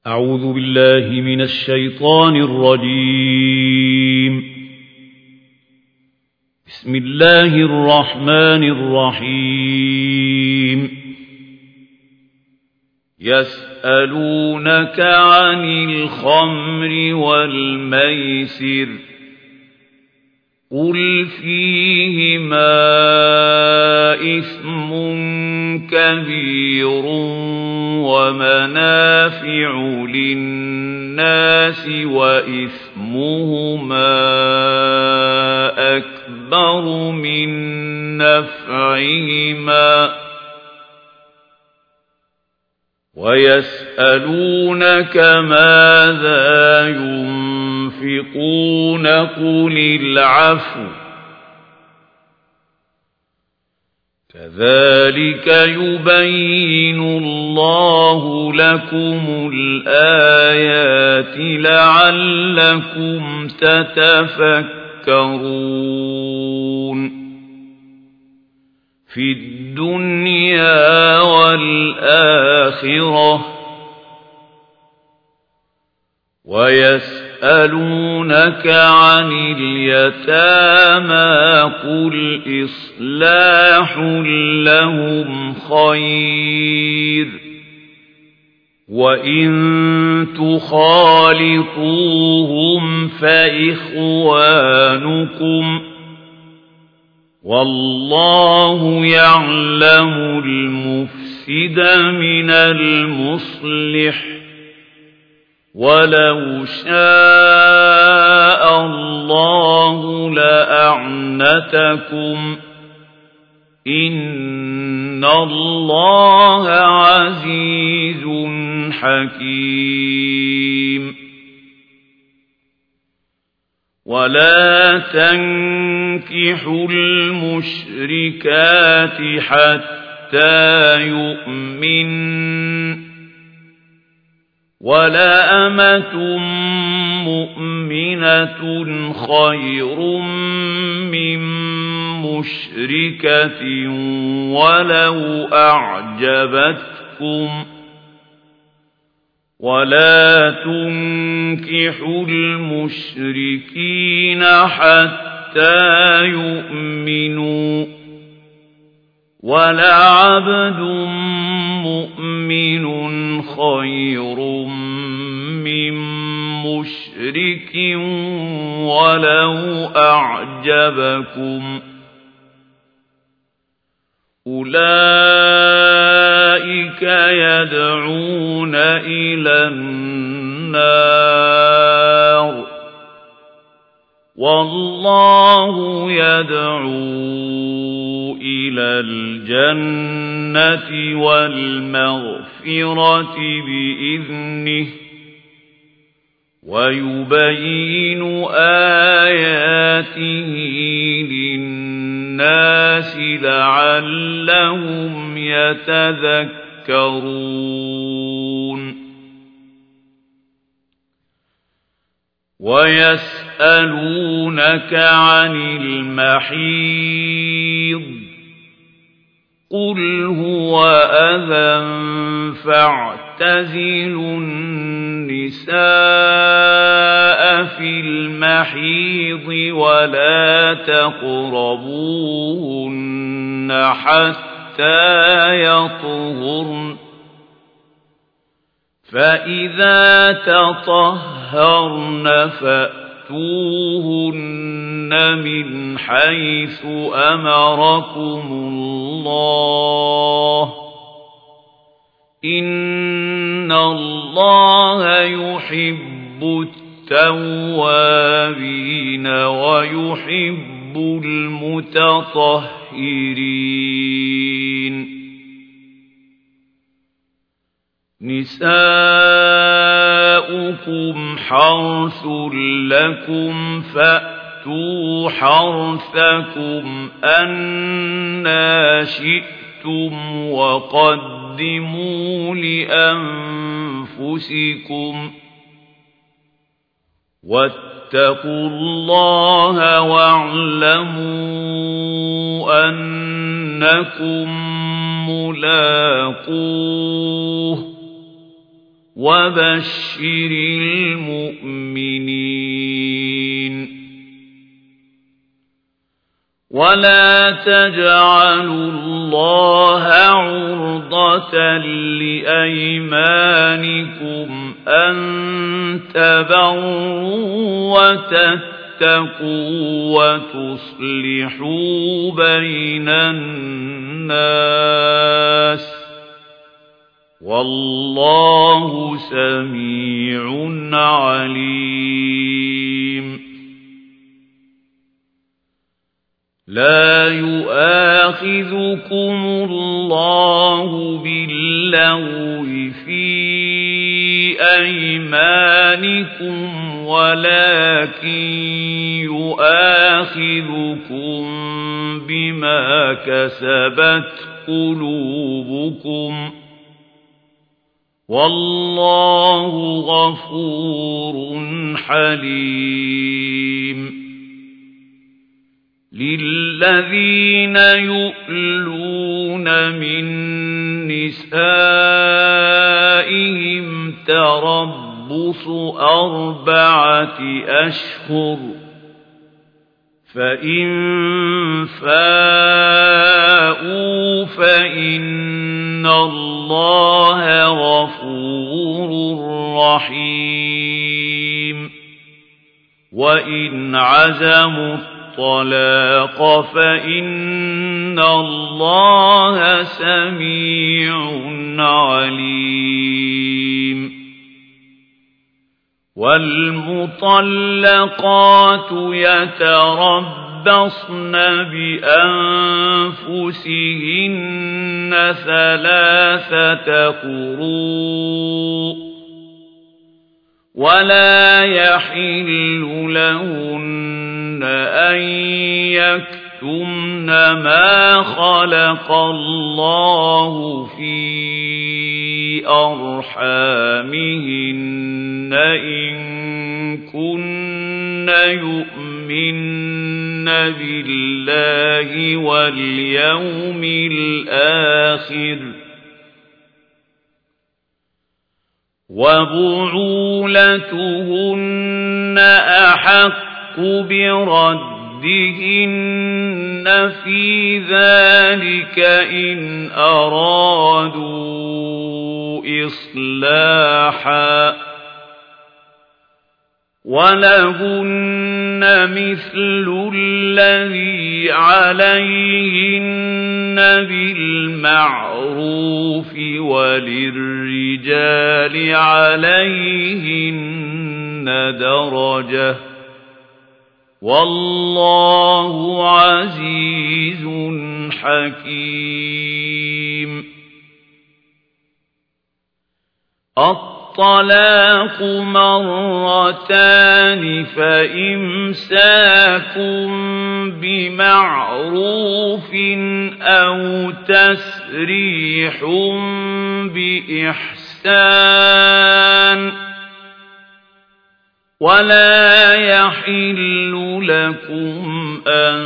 أعوذ بالله من الشيطان الرجيم. بسم الله الرحمن الرحيم. يسألونك عن الخمر والميسر قل فيهما إثم كبير ومنافع للناس وإثمهما أكبر من نفعهما ويسألونك ماذا ينفقون قل العفو كذلك يبين الله لكم الآيات لعلكم تتفكرون في الدنيا والآخرة. ويسألونك عن اليتامى قل إصلاح لهم خير وإن تخالطوهم فإخوانكم والله يعلم المفسد من المصلح ولو شاء الله لأعنتكم إن الله عزيز حكيم. ولا تنكحوا المشركات حتى يؤمنن ولا أمة مؤمنة خير من مشركة ولو أعجبتكم ولا تنكحوا المشركين حتى يؤمنوا ولعبد مؤمن خير من مشرك ولو أعجبكم أولئك يدعون إلى النار والله يدعو إلى الجنة والمغفرة بإذنه ويبين آياته للناس لعلهم يتذكرون. ويسألونك عن المحيض قل هو أذى فاعتزلوا النساء في المحيض ولا تقربوهن حتى يطهرن فإذا تطهرن فأتوهن من حيث أمركم الله إن الله يحب التوابين ويحب المتطهرين. نساؤكم حرث لكم فأتوا حرثكم أنى شئتم وقدموا لأنفسكم واتقوا الله واعلموا أنكم ملاقوه وبشر المؤمنين ولا تجعلوا الله عرضة لأيمانكم أن تبروا وتتقوا وتصلحوا بين الناس والله سميع عليم لا يؤاخذكم الله باللغو في أيمانكم ولكن يؤاخذكم بما كسبت قلوبكم والله غفور حليم للذين يؤلون من نسائهم تربص 4 أشهر فإن فاءوا فإن الله غفور رحيم وإن عزموا الطلاق فإن الله سميع عليم والمطلقات يتربصن بأنفسهن 3 قروء ولا يحل لهن أن يكتمن ما خلق الله في أرحامهن إن كن يؤمن بالله واليوم الآخر وبعولتهن أحق بردهن في ذلك إن أرادوا إصلاحا ولهن مثل الذي عليهن بالمعروف وللرجال عليهن درجة والله عزيز حكيم الطلاق مرتان فإمساك بمعروف أو تسريح بإحسان ولا يحل لكم أن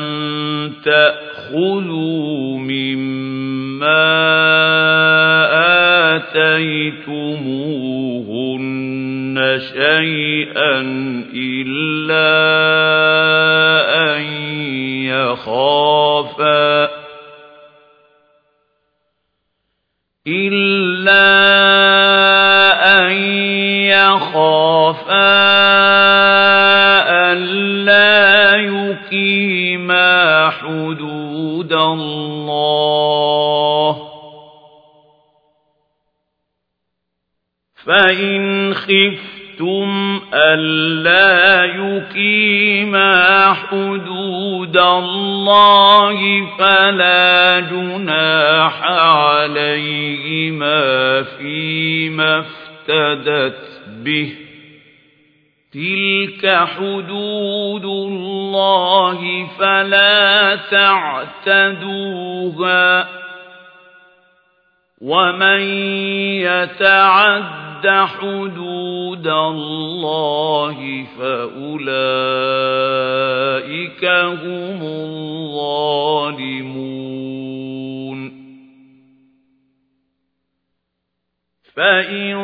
تأخذوا مما آتيتموهن شيئا إلا أن يخافا ألا يقيما حدود الله فإن خفتم ألا يقيما حدود الله فلا جناح عليهما فيما افتدت به تلك حدود الله فلا تعتدوها ومن يتعد حدود الله فأولئك هم الظالمون فإن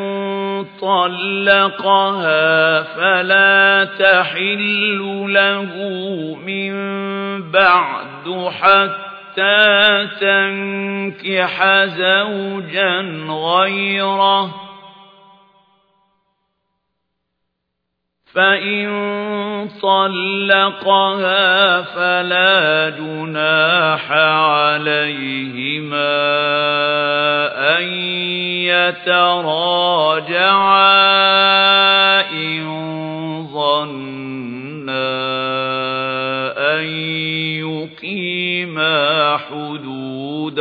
طلقها فلا تحل له من بعد حتى تنكح زوجا غيره فإن طلقها فلا جناح عليهما أن يتراجعا إن ظنا أن يقيما حدود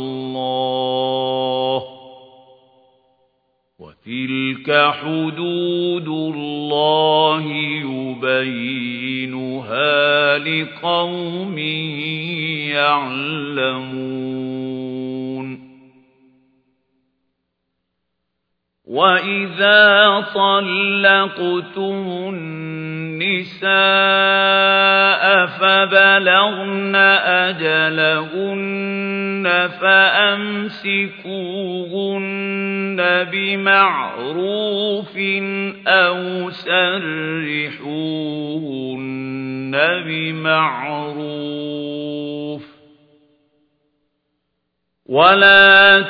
الله وتلك حدود الله يبينها لقوم يعلمون وإذا طلقتم النساء فبلغن أجلهن فأمسكوهن بمعروف أو سرحوهن بمعروف ولا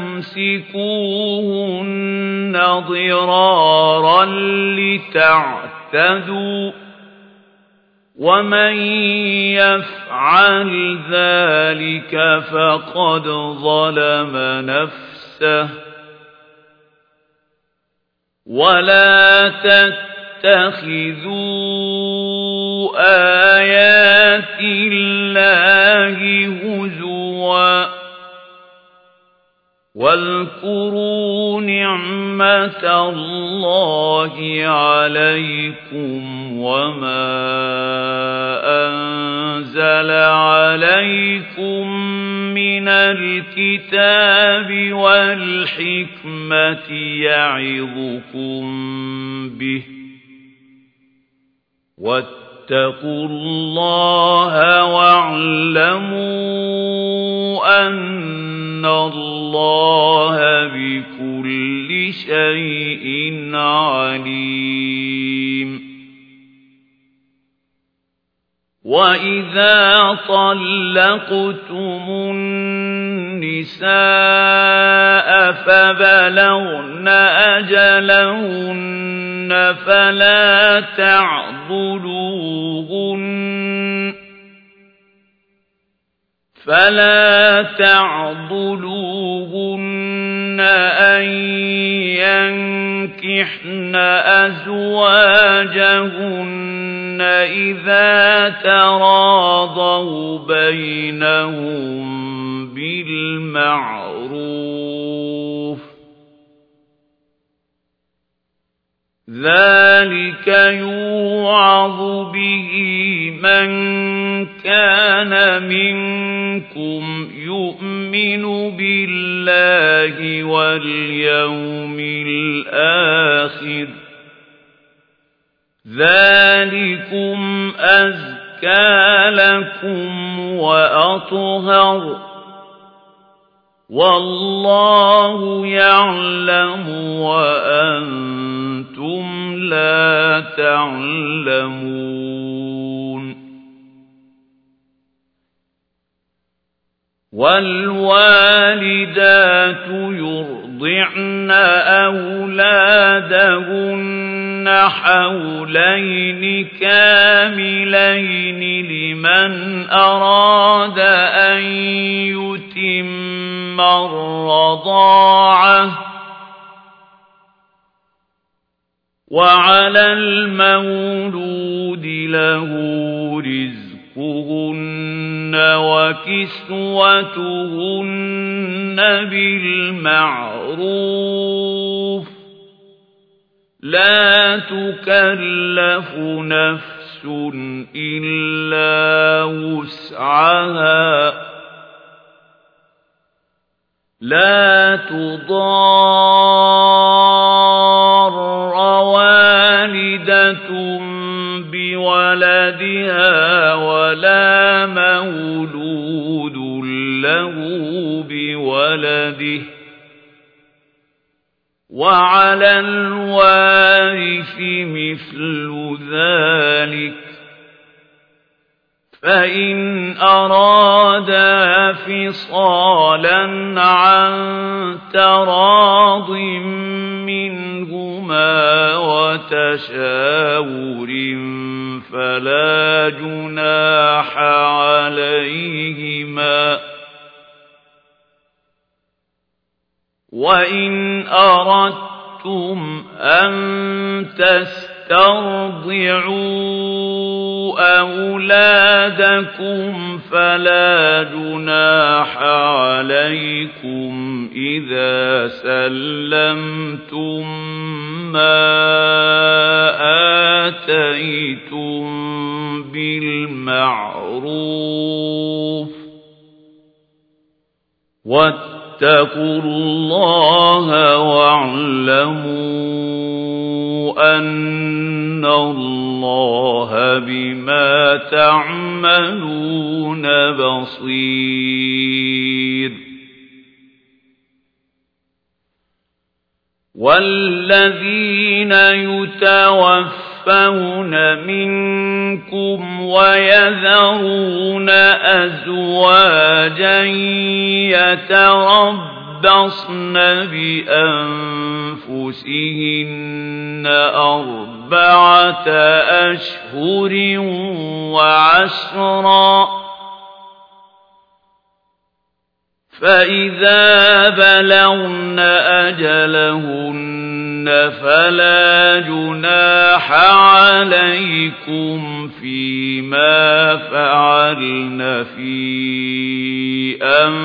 تمسكوهن ضرارا لتعتدوا ومن يفعل ذلك فقد ظلم نفسه ولا تتخذوا آيات الله هزوا واذكروا نعمة الله عليكم وما أنزل عليكم من الكتاب والحكمة يعظكم به واتقوا الله واعلموا أن الله بكل شيء عليم وإذا طلقتم النساء فبلغن أجلهن فلا تعضلوهن أن ينكحن أزواجهن إذا تراضوا بينهم بالمعروف ذلك يوعظ به من كان منكم يؤمن بالله واليوم الآخر ذلكم أزكى لكم وأطهر والله يعلم وأنتم لا تعلمون والوالدات يرضعن أولادهن حولين كاملين لمن أراد أن يتم الرضاعة وعلى المولود له رزقهن وكسوتهن بالمعروف لا تكلف نفس إلا وسعها لا تضار والدة بولدها ولا مولود له بولده وعلى الوارث مثل ذلك فإن أرادا فصالا عن تراض منهما وتشاور فلا جناح عليهما وإن أردتم أن تسترضعوا أولادكم فلا جناح عليكم إذا سلمتم ما آتيتم بالمعروف واتقوا الله واعلموا أن الله بما تعملون بصير والذين يتوفون منكم ويذرون أزواجا يتربصن بأنفسهن 4 أشهر وعشرا فإذا بلغن أجلهن فلا جناح عليكم فيما فعلن في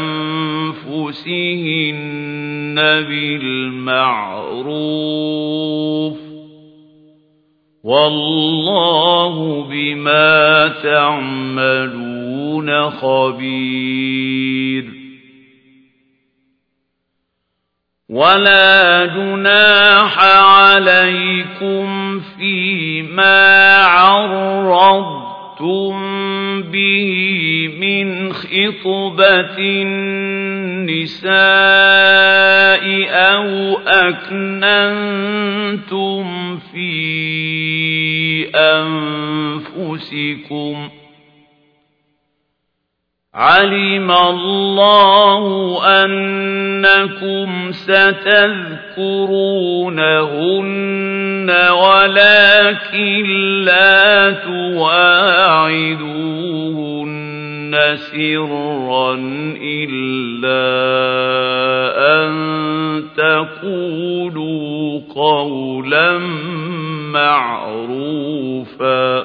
أنفسهن بالمعروف والله بما تعملون خبير ولا جناح عليكم فيما عرضتم به من خطبة النساء أو أكننتم في أنفسكم علم الله أنكم ستذكرونهن ولكن لا تواعدوهن سرا إلا أن تقولوا قولا معروفا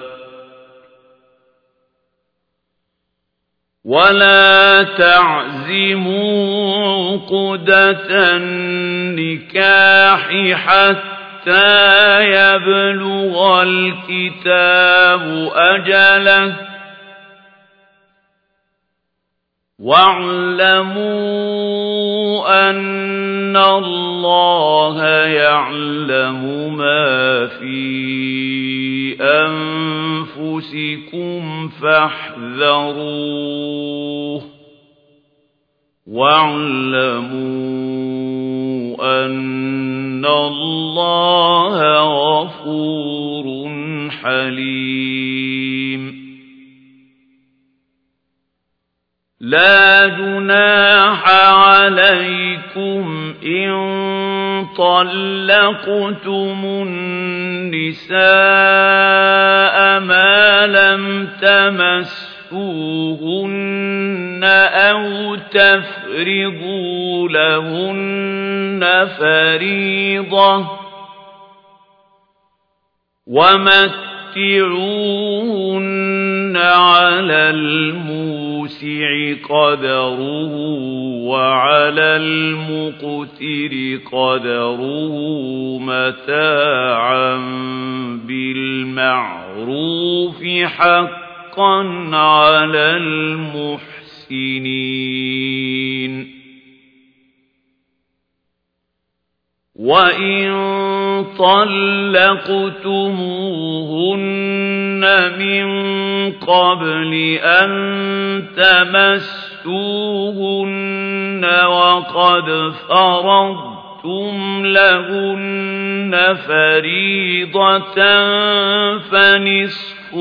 ولا تعزموا عقدة النكاح حتى يبلغ الكتاب أجله واعلموا أن الله يعلم ما في أنفسكم فاحذروه واعلموا أن الله غفور حليم لا جناح عليكم إن طلقتم النساء ما لم تمسوهن أو تفرضوا لهن فريضة ومتعوهن على الموسع قدره وعلى المقتر قدره متاعا بالمعروف حقا على المحسنين وإن طلقتموهن من قبل أن تمسوهن وقد فرضتم فرضتم لهن فريضة فنصف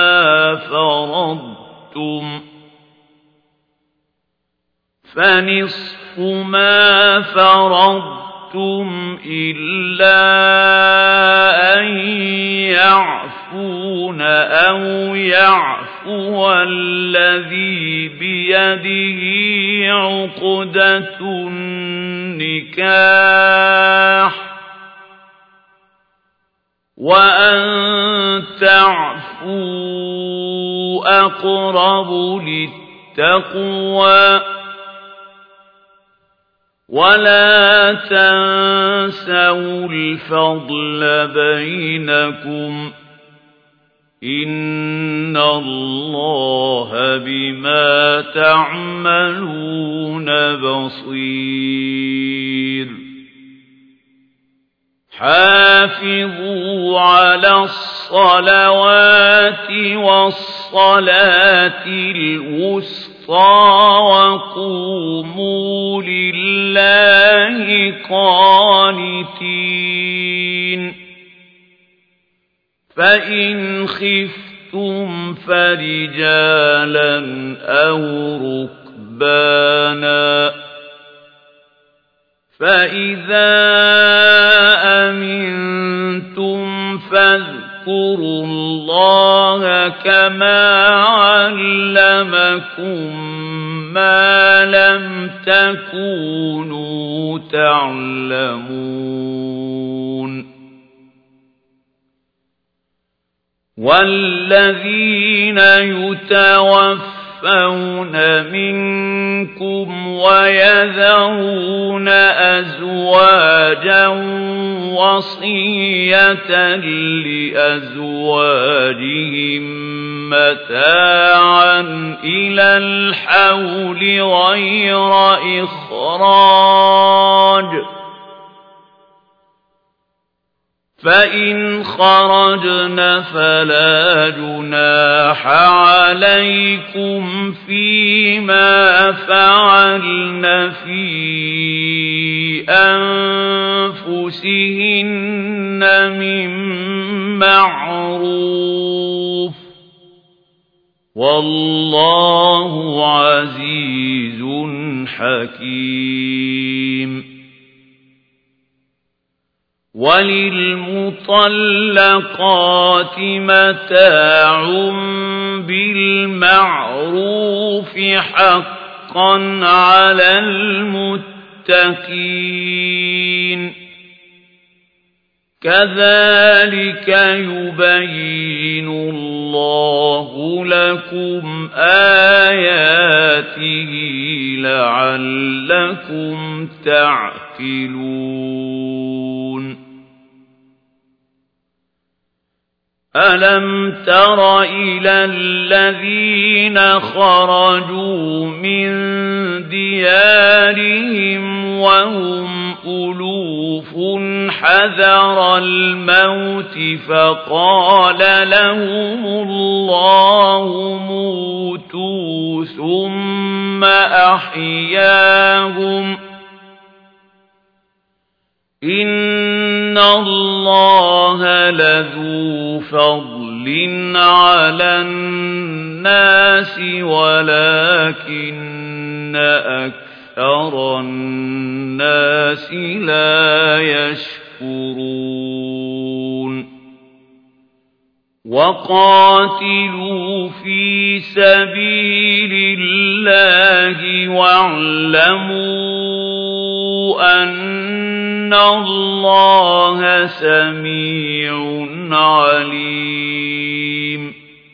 ما فرضتم إلا أن يعفون أو يعفو الذي بيده عقدة النكاح وأن تعفوا أقرب للتقوى ولا تنسوا الفضل بينكم إن الله بما تعملون بصير حافظوا على الصلوات والصلاة الوسطى وقوموا لله قانتين فإن خفتم فرجالا أو ركبانا فإذا أمنتم فاذكروا الله كما علمكم ما لم تكونوا تعلمون والذين يتوفون منكم ويذرون أزواجا وصية لأزواجهم متاعا إلى الحول غير إخراج فإن خرجن فلا جناح عليكم فيما فعلن في أنفسهن من معروف والله عزيز حكيم وللمطلقات متاع بالمعروف حقا على المتقين كذلك يبين الله لكم آياته لعلكم تعقلون ألم تر إلى الذين خرجوا من ديارهم وهم ألوف حذر الموت فقال لهم الله موتوا ثم أحياهم إن الله لذو فضل على الناس ولكن أكثر الناس لا يشكرون وقاتلوا في سبيل الله واعلموا أن الله سميع عليم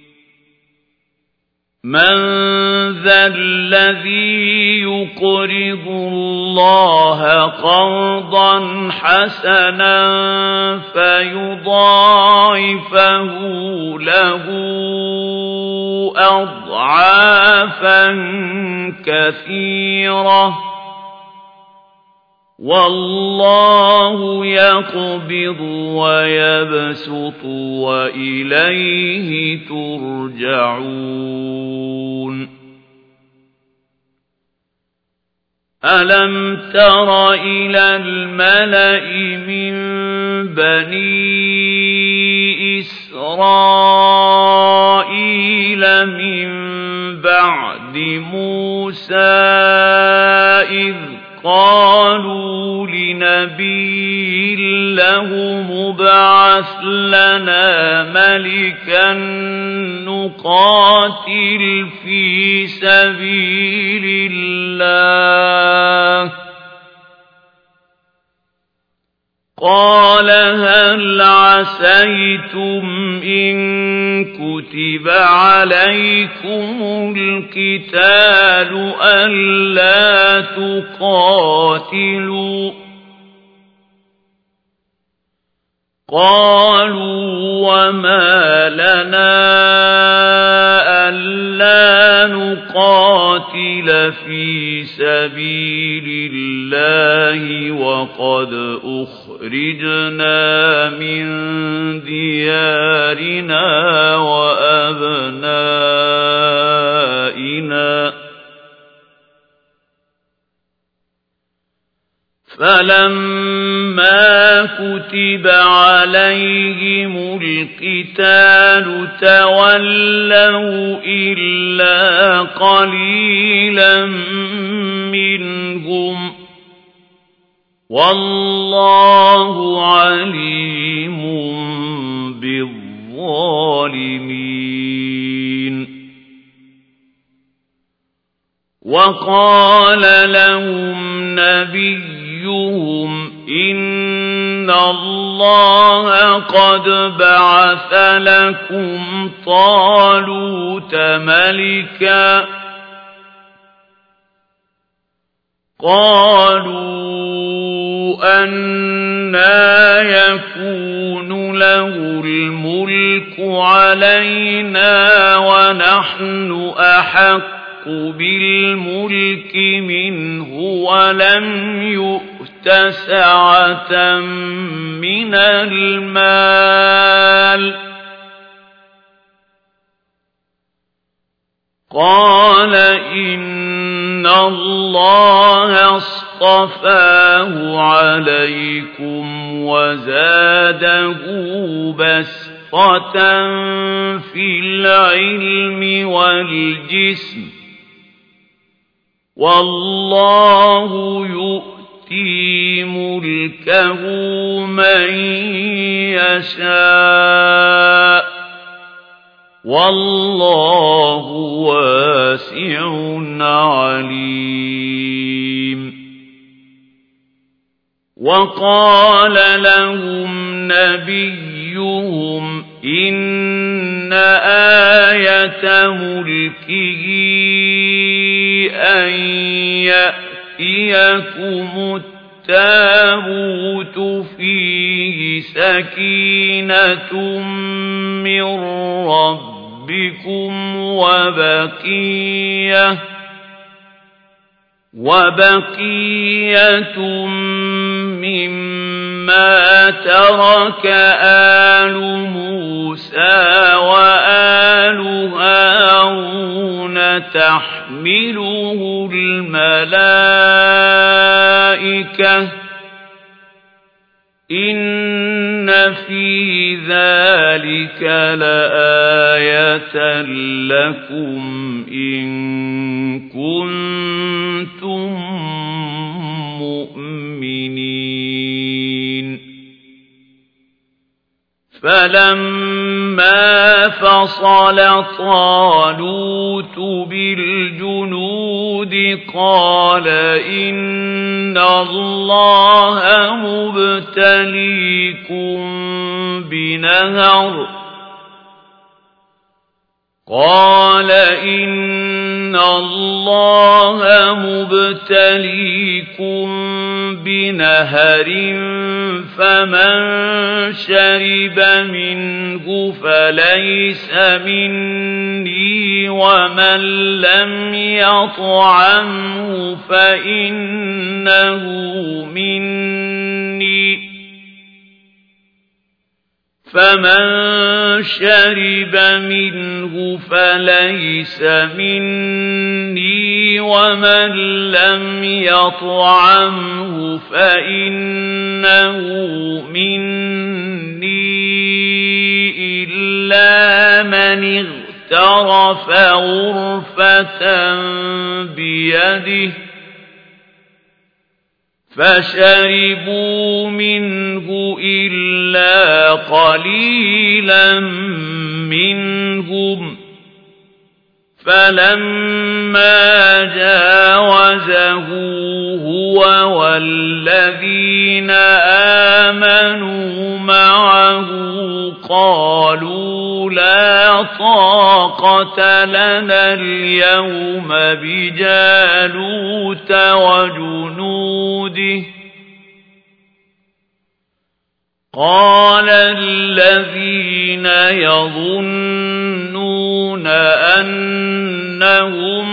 من ذا الذي يقرض الله قرضا حسنا فيضاعفه له أضعافا كثيرة والله يقبض ويبسط وإليه ترجعون أَلَمْ تَرَ إِلَى الْمَلَإِ مِنْ بَنِي إِسْرَائِيلَ مِنْ بَعْدِ مُوسَى إِذْ قَالُوا لِنَبِيٍّ لَهُ ابْعَثْ لَنَا مَلِكًا نُقَاتِلْ فِي سَبِيلِ اللَّهِ قَالَ هَلْ عَسَيْتُمْ إِن كُتِبَ عَلَيْكُمُ الْقِتَالُ أَلَّا تُقَاتِلُوا قَالُوا وَمَا لَنَا أَلَّا نُقَاتِلَ فِي سَبِيلِ اللَّهِ وَقَدْ أُخْرِجْنَا مِنْ دِيَارِنَا وَأَبْنَائِنَا فَلَمَّا كُتِبَ عَلَيْهِمُ الْقِتَالُ تَوَلَّوْا إِلَّا قَلِيلًا مِّنْهُمْ وَاللَّهُ عَلِيمٌ بِالظَّالِمِينَ وَقَالَ لَهُمْ نَبِيُّهُمْ إِنَّ اللَّهَ قَدْ بَعَثَ لَكُمْ طَالُوتَ مَلِكًا قَالُوا أَنَّىٰ يَكُونُ لَهُ الْمُلْكُ عَلَيْنَا وَنَحْنُ أَحَقُّ بِالْمُلْكِ مِنْهُ وَلَمْ يُؤْتَ سَعَةً مِنَ الْمَالِ قَالَ إِنَّ اللَّهَ اصْطَفَاهُ عَلَيْكُمْ وَزَادَهُ بَسْطَةً فِي الْعِلْمِ وَالْجِسْمِ وَاللَّهُ يُؤْتِي مُلْكَهُ مَن يَشَاءُ وَاللَّهُ وَاسِعٌ عَلِيمٌ وَقَالَ لَهُمْ نَبِيُّهُمْ إِنَّ آيَةَ مُلْكِهِ أَن يَأْتِيَكُمُ التَّابُوتُ فِيهِ سَكِينَةٌ مِّن رَّبِّكُمْ وَبَقِيَّةٌ مِّمَّا تَرَكَ آلُ مُوسَىٰ وَآلُ هَارُونَ تَحْمِلُهُ الْمَلَائِكَةُ إِنَّ فِي ذَلِكَ لَآيَةً لَكُمْ إِن كُنتُم مُّؤْمِنِينَ فَلَمَّا فَصَلَ طَالُوتُ بِالْجُنُودِ قَالَ إِنَّ اللَّهَ مُبْتَلِيكُم بِنَهَرٍ قَالَ إِنَّ اللَّهَ مُبْتَلِيكُم بِنَهَرٍ فَمَن شَرِبَ مِنْهُ فَلَيْسَ مِنِّي وَمَن لَّمْ يَطْعَمْهُ فَإِنَّهُ مِنِّي فمن شرب منه فليس مني ومن لم يطعمه فإنه مني إلا من اغترف غرفة بيده فشربوا منه إلا قليلا منهم فلما جاوزه هو والذين آمنوا معه قالوا لا طاقة لنا اليوم بجالوت وجنوده قال الذين يظنون أنهم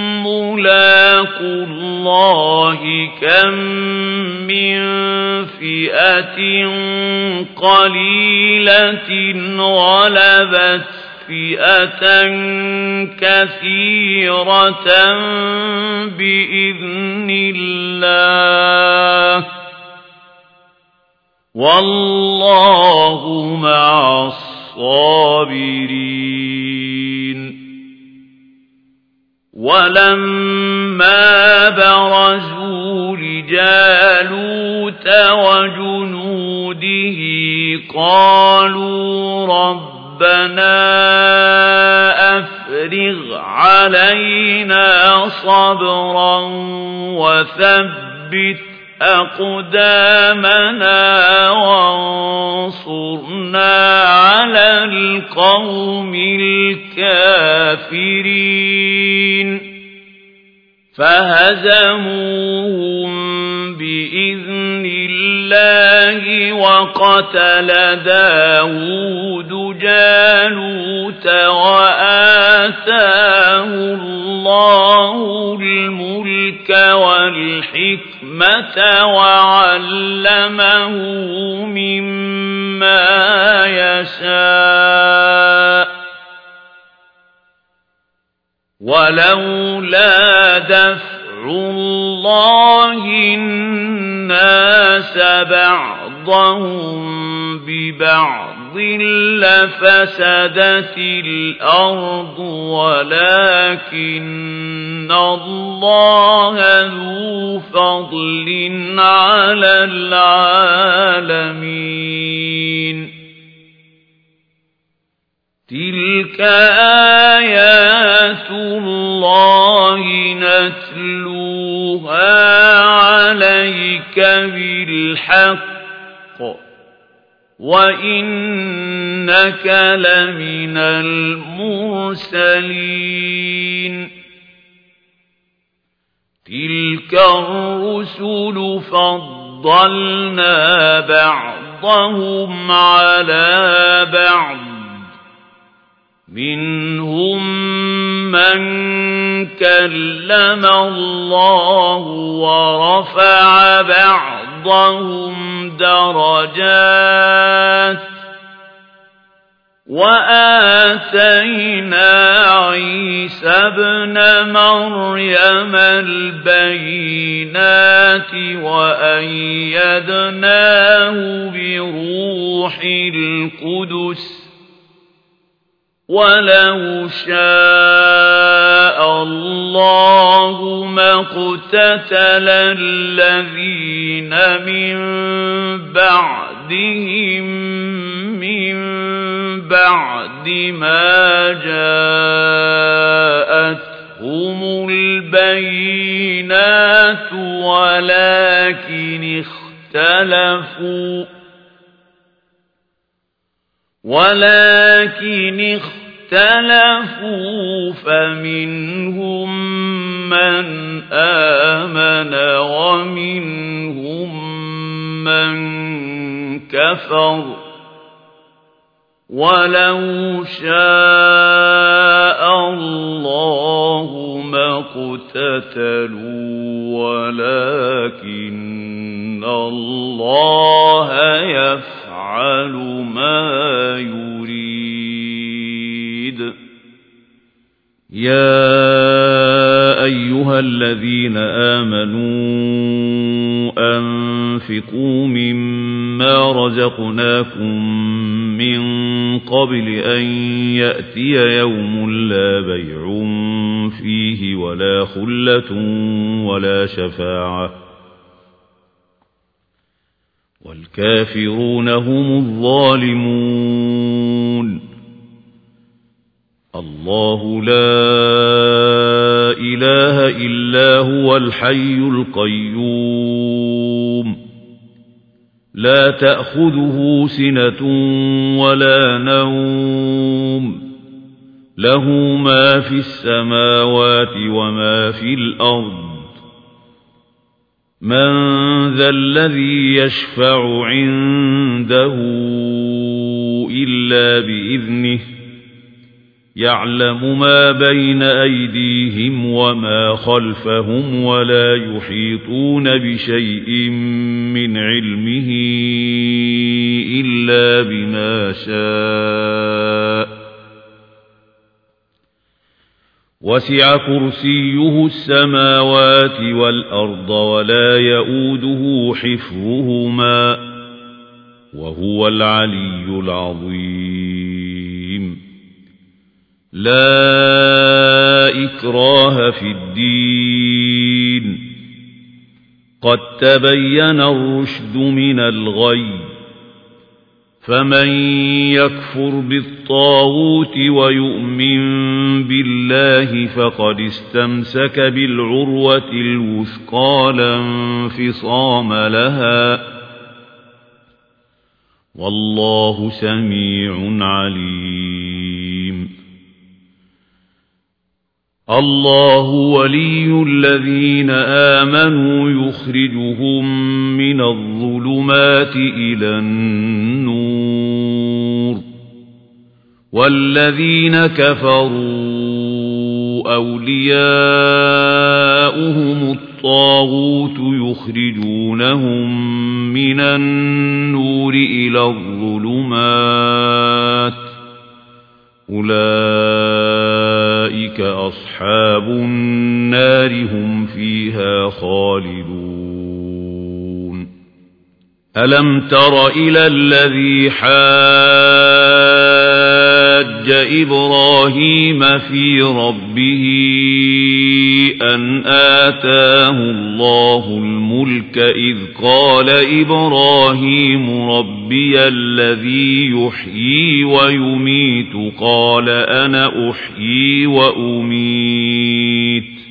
ملاقو الله كم من فئة قليلة غلبت فئة كثيرة بإذن الله والله مع الصابرين ولما برزوا لجالوت وجنوده قالوا ربنا أفرغ علينا صبرا وثبت أقدامنا وانصرنا على القوم الكافرين فهزموهم بإذن الله وقتل داود جالوت وآتاه الله الملك والحكمة وعلمه مما يشاء ولولا دفع الله الناس بعضهم ببعض لفسدت الأرض ولكن الله ذو فضل على العالمين تلك آيات الله نتلوها عليك بالحق وإنك لمن المرسلين تلك الرسل فضلنا بعضهم على بعض منهم من كلم الله ورفع بعضهم درجات وآتينا عيسى ابن مريم البينات وأيدناه بروح القدس ولو شاء الله ما اقتتل الذين من بعدهم من بعد ما جاءتهم البينات ولكن اختلفوا فمنهم من آمن ومنهم من كفر ولو شاء الله ما اقتتلوا ولكن الله يفعل ما مجيد. يا أيها الذين آمنوا أنفقوا مما رزقناكم من قبل أن يأتي يوم لا بيع فيه ولا خلة ولا شفاعة والكافرون هم الظالمون. الله لا إله إلا هو الحي القيوم لا تأخذه سنة ولا نوم له ما في السماوات وما في الأرض من ذا الذي يشفع عنده إلا بإذنه يعلم ما بين أيديهم وما خلفهم ولا يحيطون بشيء من علمه إلا بما شاء وسع كرسيه السماوات والأرض ولا يؤوده حفظهما وهو العلي العظيم. لا إكراه في الدين قد تبين الرشد من الغي فمن يكفر بالطاغوت ويؤمن بالله فقد استمسك بالعروة الوثقى لا انفصام لها والله سميع عليم. الله ولي الذين آمنوا يخرجهم من الظلمات إلى النور والذين كفروا أولياؤهم الطاغوت يخرجونهم من النور إلى الظلمات أولئك أصحاب النار هم فيها خالدون. ألم تر إلى الذي حاج إبراهيم في ربه أن آتاه الله الملك إذ قال إبراهيم ربي الذي يحيي ويميت قال أنا أحيي وأميت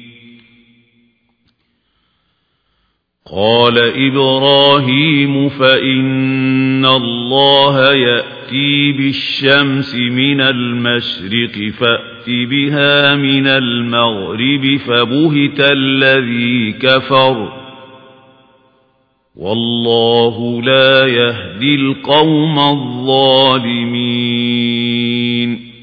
قال إبراهيم فإن الله يأتي بالشمس من المشرق فأت بها من المغرب فبهت الذي كفر والله لا يهدي القوم الظالمين.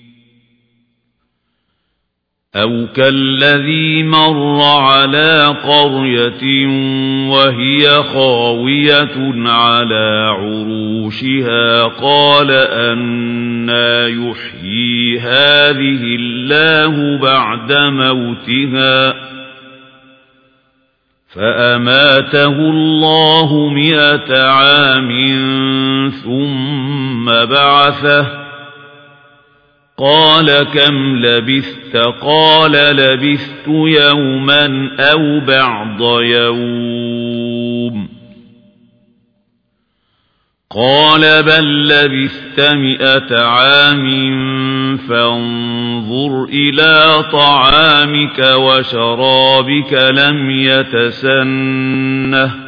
أو كالذي مر على قرية وهي خاوية على عروشها قال أنى يحيي هذه الله بعد موتها فأماته الله 100 عام ثم بعثه قال كم لبثت قال لبثت يوما أو بعض يوم قال بل لبثت 100 عام فانظر إلى طعامك وشرابك لم يتسنه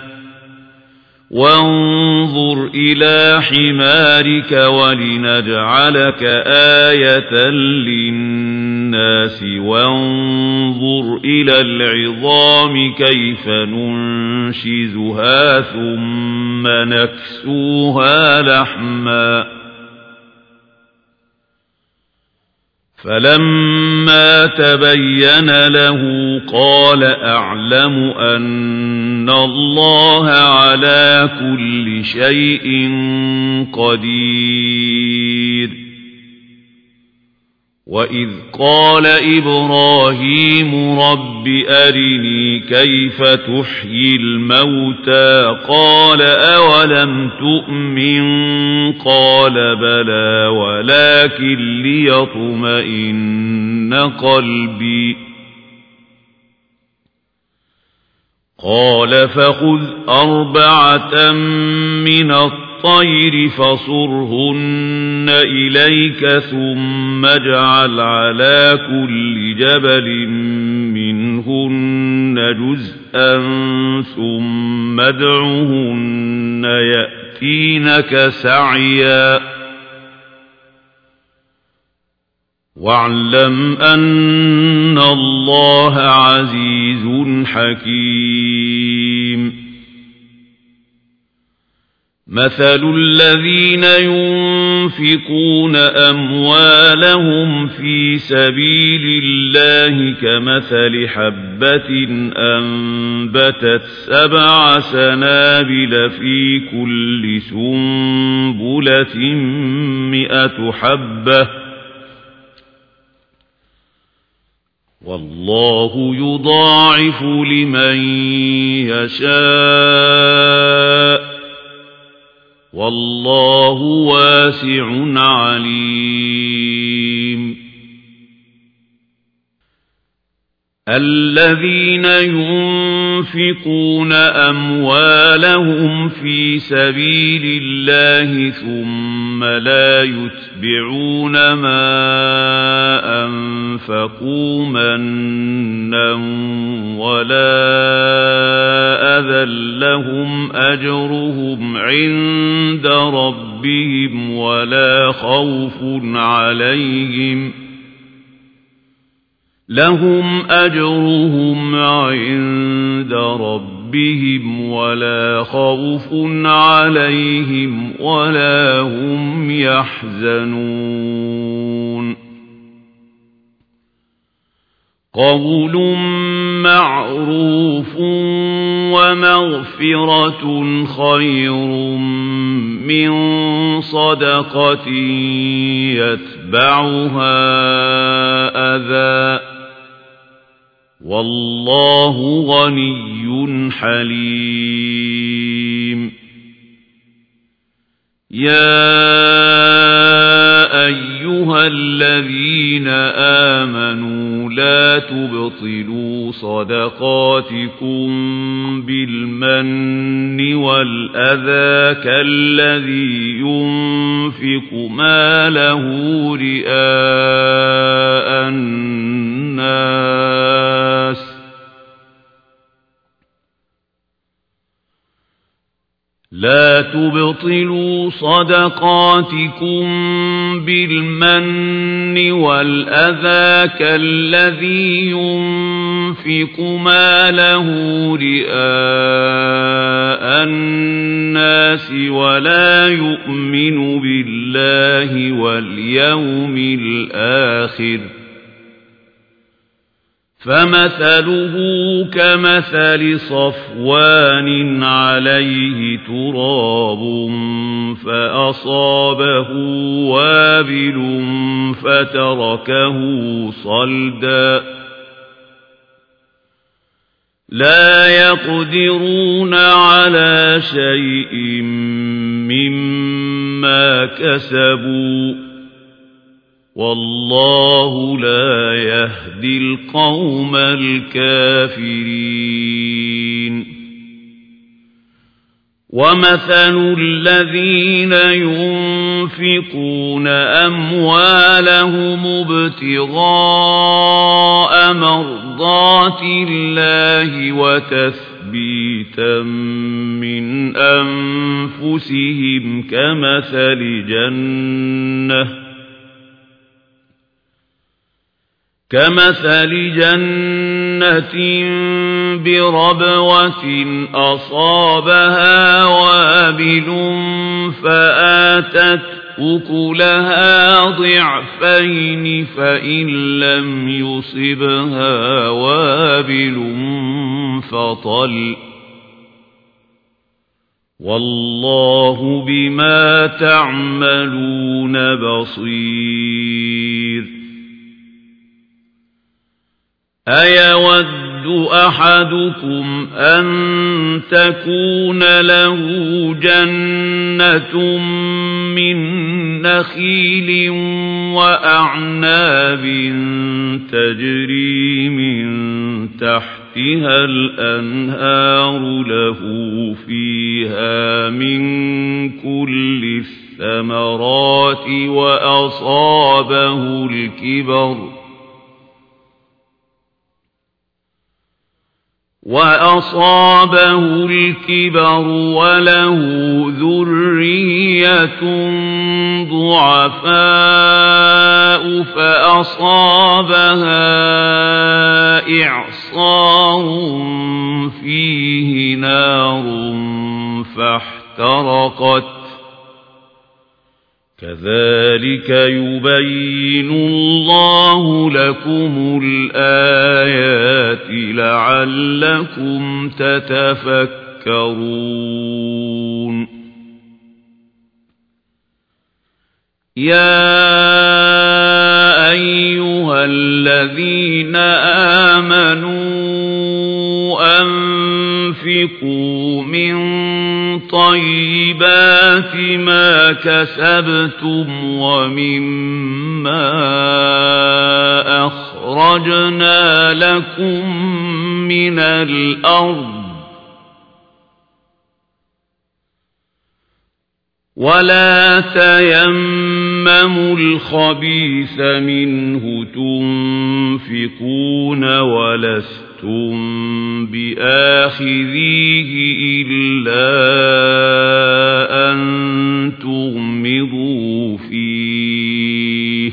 وانظر إلى حمارك ولنجعلك آية للناس وانظر إلى العظام كيف ننشزها ثم نكسوها لحما فلما تبين له قال أعلم أن الله على كل شيء قدير وإذ قال إبراهيم رب أرني كيف تحيي الموتى قال أولم تؤمن قال بلى ولكن ليطمئن قلبي قال فخذ 4 من الطير فصرهن إليك ثم اجعل على كل جبل منهن جزءا ثم ادعهن يأتينك سعيا واعلم أن الله عزيز حكيم مثل الذين ينفقون أموالهم في سبيل الله كمثل حبة أنبتت 7 سنابل في كل سنبلة 100 حبة والله يضاعف لمن يشاء والله واسع عليم الذين ينفقون أموالهم في سبيل الله ثم لا يتبعون ما أنفقوا منا ولا أذى لهم أجرهم عند ربهم ولا خوف عليهم لهم أجرهم عند ربهم ولا خوف عليهم ولا هم يحزنون قول معروف ومغفرة خير من صدقة يتبعها أذى والله غني حليم يا أيها الذين آمنوا لا تبطلوا صدقاتكم بالمن والأذى كالذي ينفق ماله رئاء الناس لا تبطلوا صدقاتكم بالمن والأذى كالذي ينفق ماله رئاء الناس ولا يؤمن بالله واليوم الآخر فمثله كمثل صفوان عليه تراب فأصابه وابل فتركه صلدا لا يقدرون على شيء مما كسبوا والله لا يهدي القوم الكافرين ومثل الذين ينفقون أموالهم ابتغاء مرضات الله وتثبيتا من أنفسهم كمثل جنة بربوة أصابها وابل فآتت أكلها ضعفين فإن لم يصبها وابل فطل والله بما تعملون بصير أيود أحدكم أن تكون له جنة من نخيل وأعناب تجري من تحتها الأنهار له فيها من كل الثمرات وأصابه الكبر وله ذرية ضعفاء فأصابها إعصار فيه نار فاحترقت كذلك يبين الله لكم الآيات لعلكم تتفكرون يا أيها الذين آمنوا أنفقوا من طيبات ما كسبتم ومما أخرجنا لكم من الأرض ولا تيمموا الخبيث منه تنفقون ولستم بآخذيه إلا أن تغمضوا فيه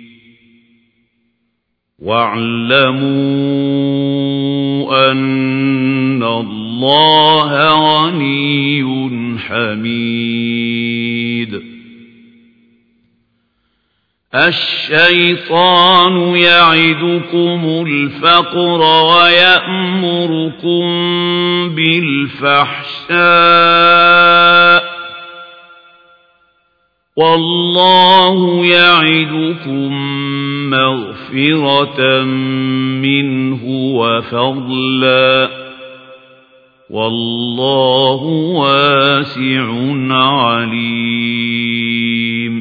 واعلموا أن الله غني حميد الشيطان يعدكم الفقر ويأمركم بالفحشاء والله يعدكم مغفرة منه وفضلا والله واسع عليم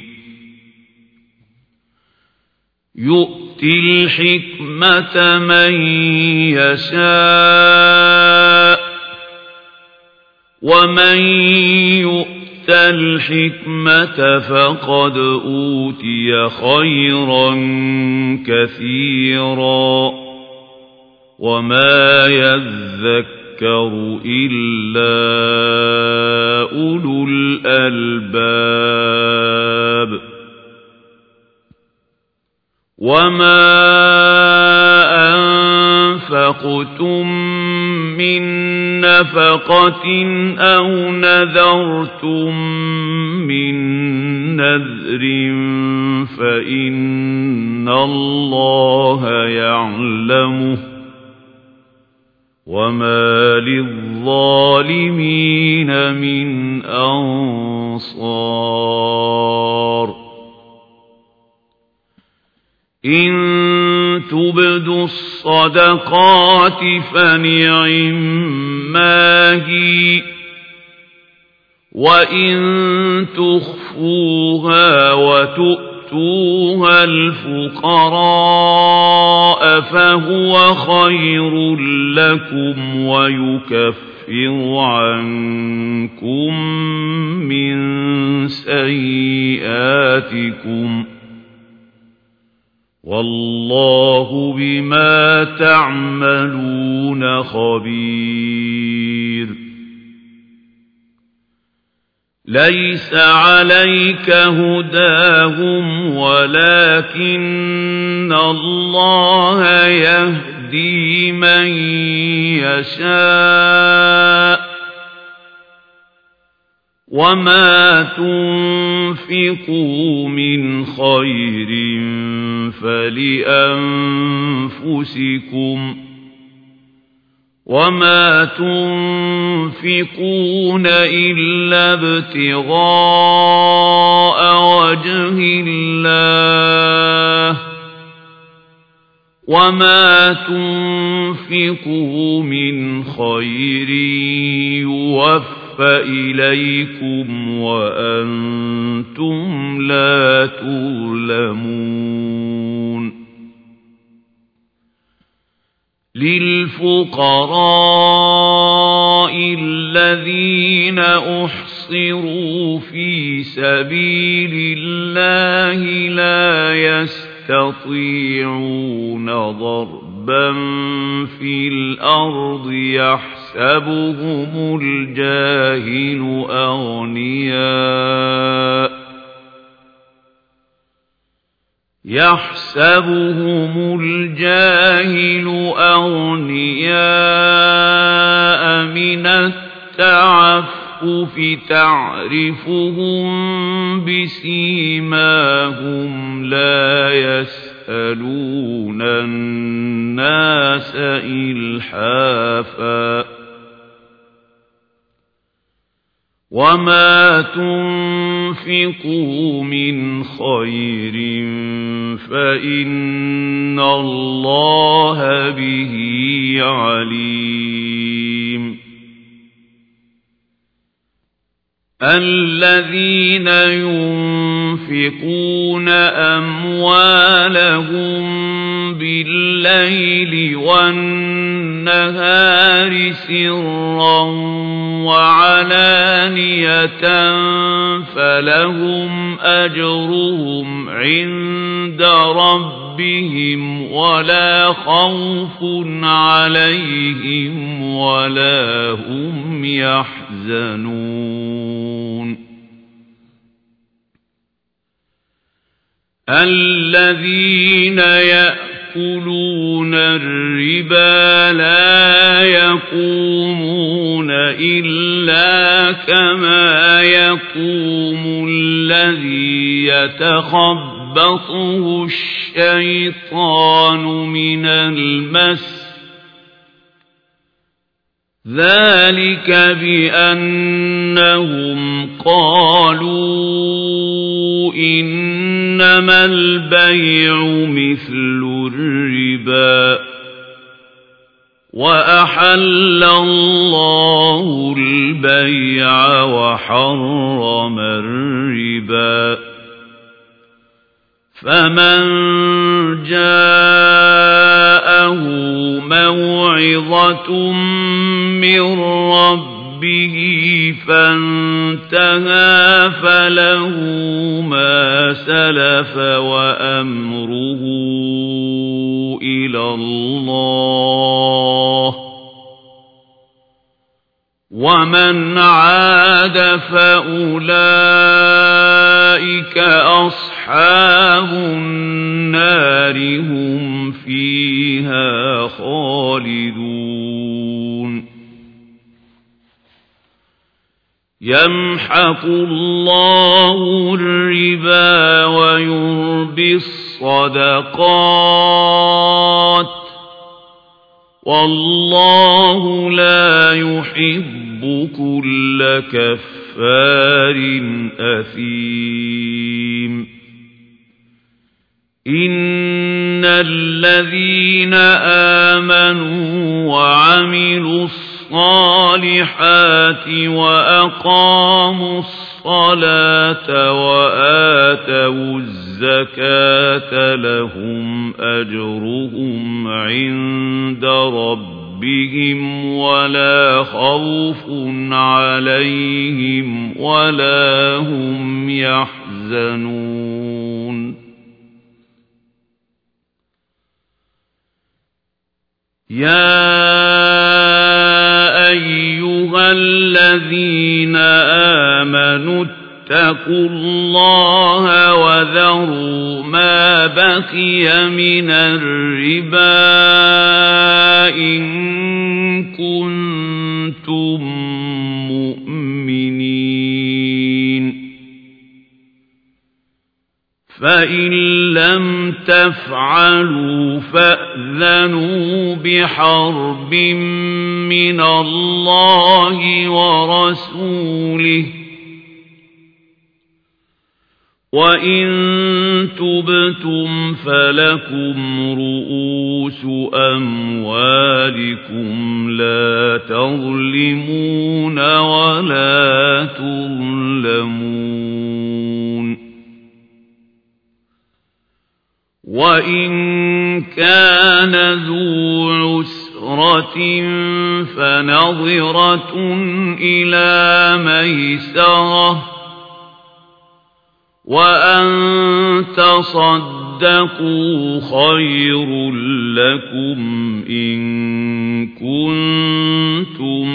يؤتي الحكمة من يشاء ومن يؤت الحكمة فقد أوتي خيرا كثيرا وما يذكر إلا أولو الألباب وما أنفقتم من نفقة أو نذرتم من نذر فإن الله يعلمه وما للظالمين من أنصار إن تبدوا الصدقات فنعما هي وإن تخفوها وتؤتوها الفقراء فهو خير لكم ويكفر عنكم من سيئاتكم والله بما تعملون خبير ليس عليك هداهم ولكن الله يهدي من يشاء وما تنفقوا من خير فلأنفسكم وما تنفقون إلا ابتغاء وجه الله وما تنفقوا من خير يوفى إليكم وأنتم لا تظلمون للفقراء الذين أحصروا في سبيل الله لا يستطيعون ضربا في الأرض يحسبهم الجاهل أغنياء من التعفف تعرفهم بسيماهم لا يسألون الناس إلحافا وما تنفقوا من خير فإن الله به عليم الذين ينفقون أموالهم بالليل والنهار سرا وعلانية فلهم أجرهم عند ربهم ولا خوف عليهم ولا هم يحزنون الذين يأكلون الربا لا يقومون إلا كما يقوم الذي يتخبطه الشيطان من المس ذلك بأنهم قالوا إنما البيع مثل الربا وأحل الله البيع وحرم الربا فمن جاءه موعظة من ربه فانتهى فله ما سلف وأمره إلى الله ومن عاد فأولئك أصحاب النار هم فيها خالدون يمحق الله الربا ويربي الصدقات والله لا يحب كل كفار أثيم إن الذين آمنوا وعملوا الصالحات وأقاموا الصلاة وآتوا الزكاة لهم أجرهم عند ربهم ولا خوف عليهم ولا هم يحزنون يا أيها الذين آمنوا اتقوا الله وذروا ما بقي من الربا إن كنتم مؤمنين فإن لم تفعلوا فأذنوا بحرب من الله ورسوله وإن تبتم فلكم رؤوس رؤوس أموالكم لا تظلمون ولا تظلمون وإن كان ذو عسرة فنظرة إلى ميسرة وأن تصدقوا خير لكم إن كنتم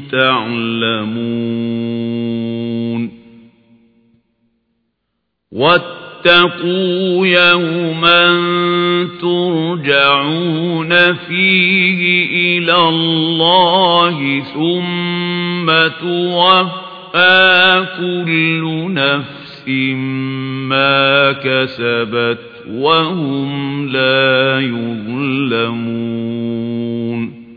تعلمون واتقوا يوما ترجعون فيه إلى الله ثم توفى كل نفس ما كسبت وهم لا يظلمون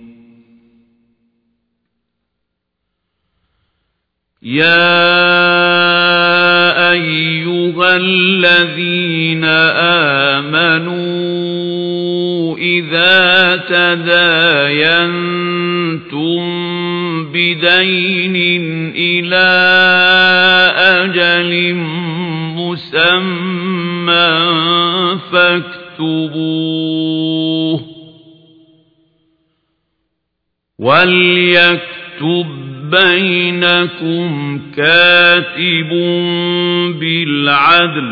يا أيها الذين آمنوا إذا تداينتم بدين إلى أجل مسمى فاكتبوه وليكتب بينكم كاتب بالعدل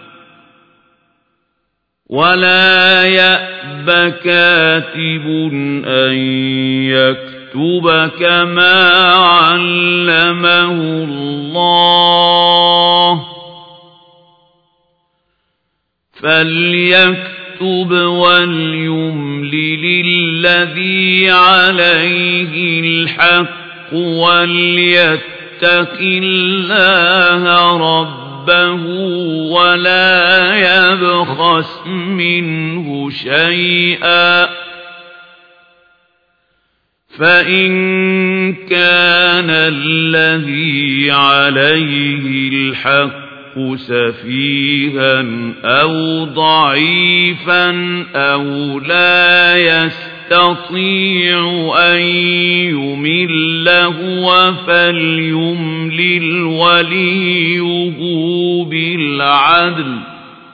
ولا يأب كاتب أن يكتب كما علمه الله فليكتب وليملل الذي عليه الحق وليتق الله ربه ولا يبخس منه شيئا فإن كان الذي عليه الحق سفيها أو ضعيفا أو لا يستطيع أن يمل هو فليملل وليه بالعدل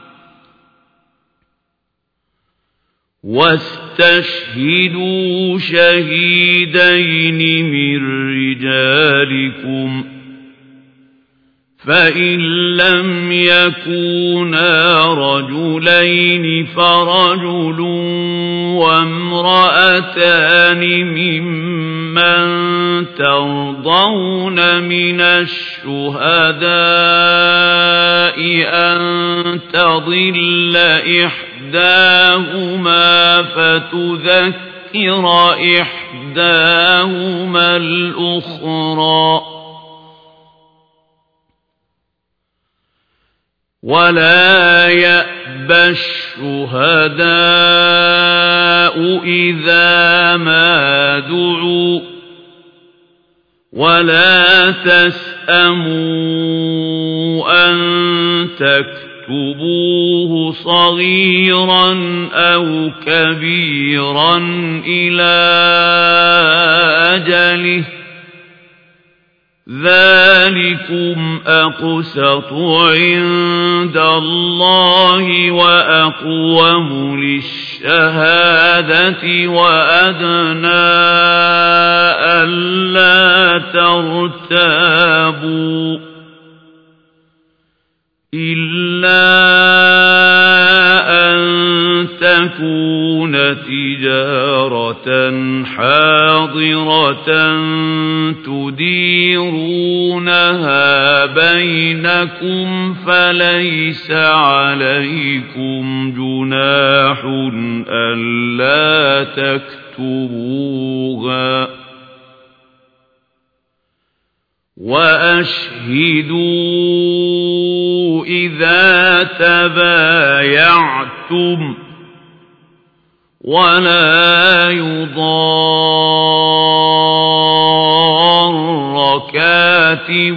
واستشهدوا شهيدين من رجالكم فإن لم يكونا رجلين فرجل وامرأتان ممن ترضون من الشهداء أن تضل إحداهما فتذكر إحداهما الأخرى ولا يأبى الشهداء إذا ما دعوا ولا تسأموا أن تكتبوه صغيرا أو كبيرا إلى أجله ذلكم أقسط عند الله وأقوم للشهادة وأدنى ألا ترتابوا إلا أن تكون تجارة حاضرة تديرونها بينكم فليس عليكم جناح ألا تكتبوها وأشهدوا إذا تبايعتم ولا يضار كاتب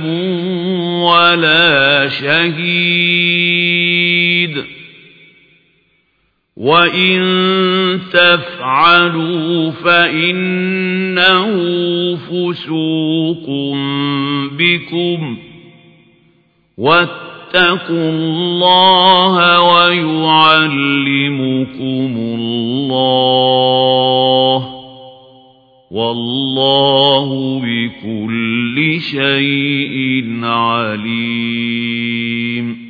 ولا شهيد وإن تفعلوا فإنه فسوق بكم واتقوا الله ويعلمكم الله والله بكل شيء عليم.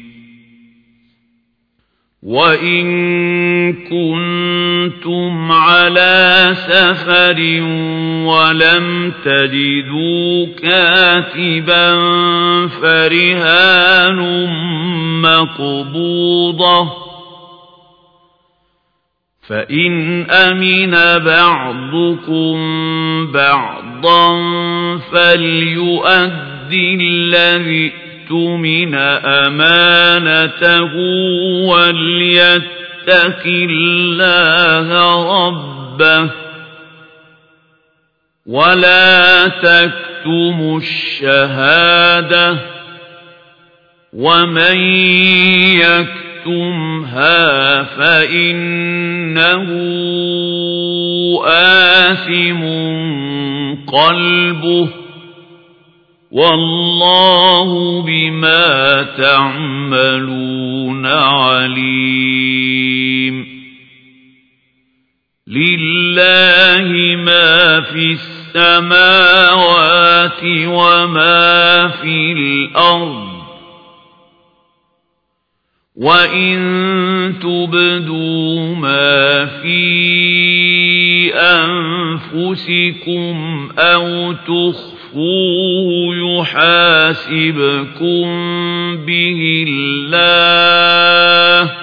وإن كنتم على سفر ولم تجدوا كاتبا فرهان مقبوضة فإن أمن بعضكم بعضا فليؤدي الذي اؤْتُمِنَ أمانته وليتق الله ربه ولا تكتموا الشهادة ومن يكتمها فإنه آثم قلبه والله بما تعملون عليم. لله ما في السماوات وما في الأرض وإن تبدوا ما في أنفسكم أو تخفوه يحاسبكم به الله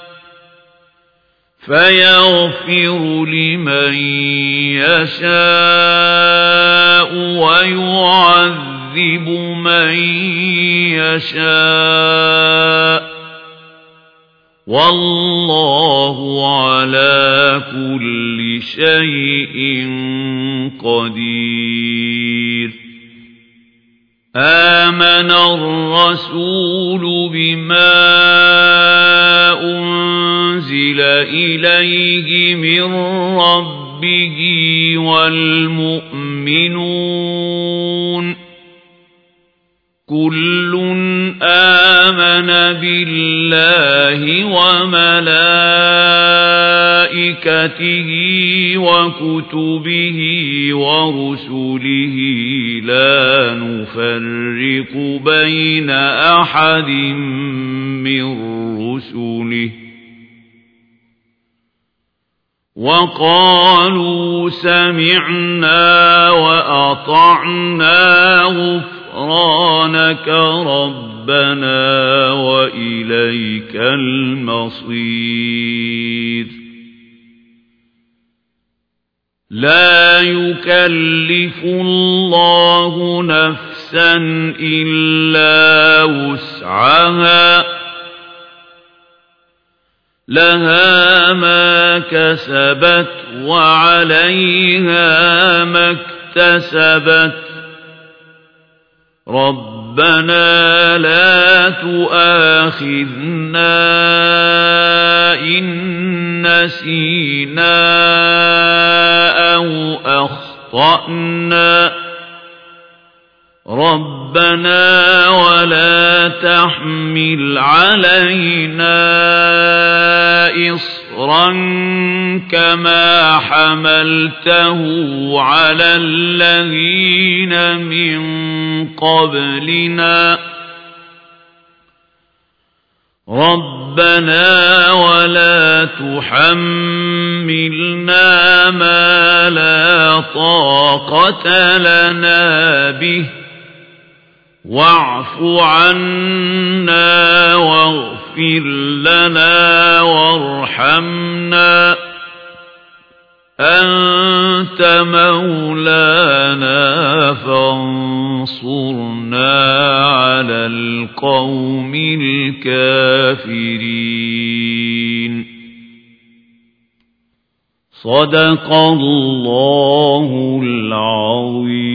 فيغفر لمن يشاء ويعذب من يشاء والله على كل شيء قدير. آمن الرسول بما أنزل إليه من ربه والمؤمنون كل آمن بالله وملائكته وكتبه ورسله لا نفرق بين أحد من رسله وقالوا سمعنا وأطعنا غفرانك ربنا وإليك المصير. لا يكلف الله نفسا إلا وسعها لها ما كسبت وعليها ما اكتسبت ربنا لا تؤاخذنا إن نسينا أو أخطأنا ربنا ولا تحمل علينا إصرا كما حملته على الذين من قبلنا ربنا ولا تحملنا ما لا طاقة لنا به واعف عنا واغفر لنا وارحمنا أنت مولانا فانصرنا على القوم الكافرين. صدق الله العظيم.